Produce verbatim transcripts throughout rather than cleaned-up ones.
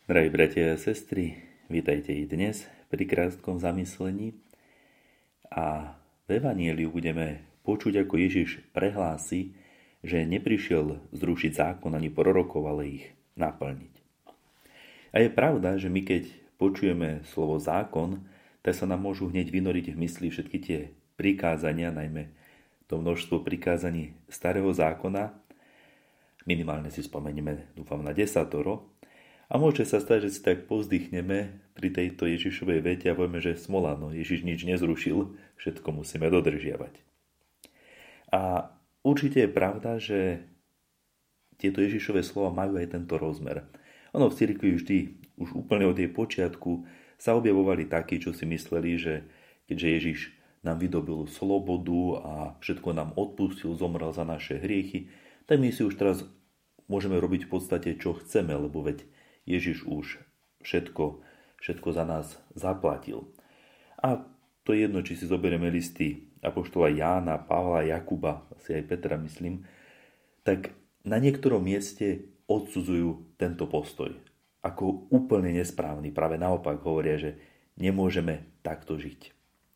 Drahí bratia a sestry, vítajte i dnes pri krátkom zamyslení a v Evanjeliu budeme počuť, ako Ježiš prehlási, že neprišiel zrušiť zákon ani prorokov, ale ich naplniť. A je pravda, že my keď počujeme slovo zákon, tak sa nám môžu hneď vynoriť v mysli všetky tie prikázania, najmä to množstvo prikázaní starého zákona. Minimálne si spomenieme, dúfam, na desatoro. A môže sa stať, že si tak povzdychneme pri tejto Ježišovej vete a povieme, že smola, no Ježiš nič nezrušil, všetko musíme dodržiavať. A určite je pravda, že tieto Ježišové slova majú aj tento rozmer. Ono v cirkvi vždy, už úplne od jej počiatku, sa objavovali takí, čo si mysleli, že keďže Ježiš nám vydobil slobodu a všetko nám odpustil, zomrel za naše hriechy, tak my si už teraz môžeme robiť v podstate, čo chceme, lebo veď Ježiš už všetko, všetko za nás zaplatil. A to je jedno, či si zoberieme listy apoštola Jána, Pavla, Jakuba, asi aj Petra, myslím, tak na niektorom mieste odsudzujú tento postoj ako úplne nesprávny. Práve naopak hovoria, že nemôžeme takto žiť.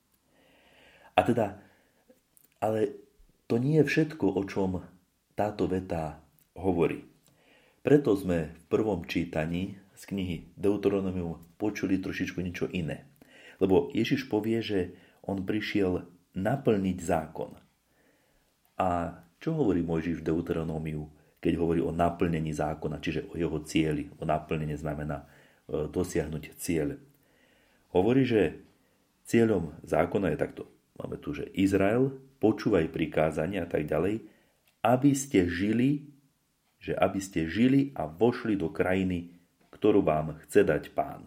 A teda, ale to nie je všetko, o čom táto veta hovorí. Preto sme v prvom čítaní z knihy Deuteronomium počuli trošičku niečo iné. Lebo Ježiš povie, že on prišiel naplniť zákon. A čo hovorí Mojžiš v Deuteronomiu, keď hovorí o naplnení zákona, čiže o jeho cieli? O naplnenie znamená dosiahnuť cieľ. Hovorí, že cieľom zákona je takto. Máme tu, že Izrael, počúvaj prikázania a tak ďalej, aby ste žili, že aby ste žili a vošli do krajiny, ktorú vám chce dať Pán.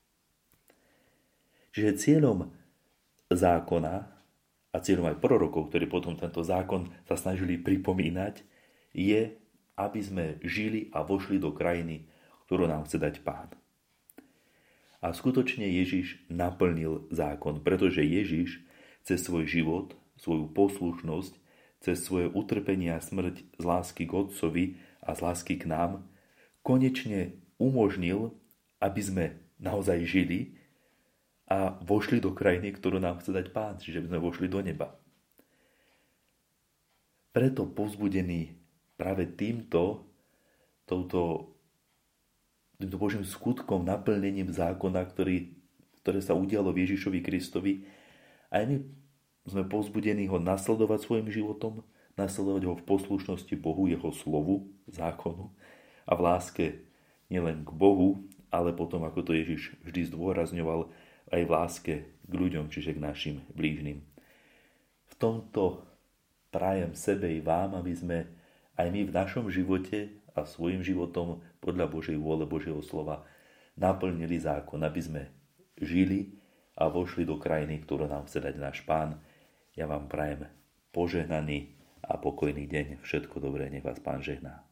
Čiže cieľom zákona a cieľom aj prorokov, ktorí potom tento zákon sa snažili pripomínať, je, aby sme žili a vošli do krajiny, ktorú nám chce dať Pán. A skutočne Ježiš naplnil zákon, pretože Ježiš cez svoj život, svoju poslušnosť, cez svoje utrpenie a smrť z lásky k Otcovi a z lásky k nám, konečne umožnil, aby sme naozaj žili a vošli do krajiny, ktorú nám chce dať Pán, čiže by sme vošli do neba. Preto povzbudený práve týmto, touto, týmto Božím skutkom, naplnením zákona, ktorý, ktoré sa udialo v Ježišovi Kristovi, aj my sme povzbudení ho nasledovať svojim životom, nasledovať ho v poslušnosti Bohu, jeho slovu, zákonu a v láske nielen k Bohu, ale potom, ako to Ježiš vždy zdôrazňoval, aj v láske k ľuďom, čiže k našim blížnym. V tomto prajem sebe i vám, aby sme aj my v našom živote a svojim životom podľa Božej vôle, Božieho slova naplnili zákon, aby sme žili a vošli do krajiny, ktorú nám chce dať náš Pán. Ja vám prajem požehnaný a pokojný deň. Všetko dobré, nech vás Pán žehná.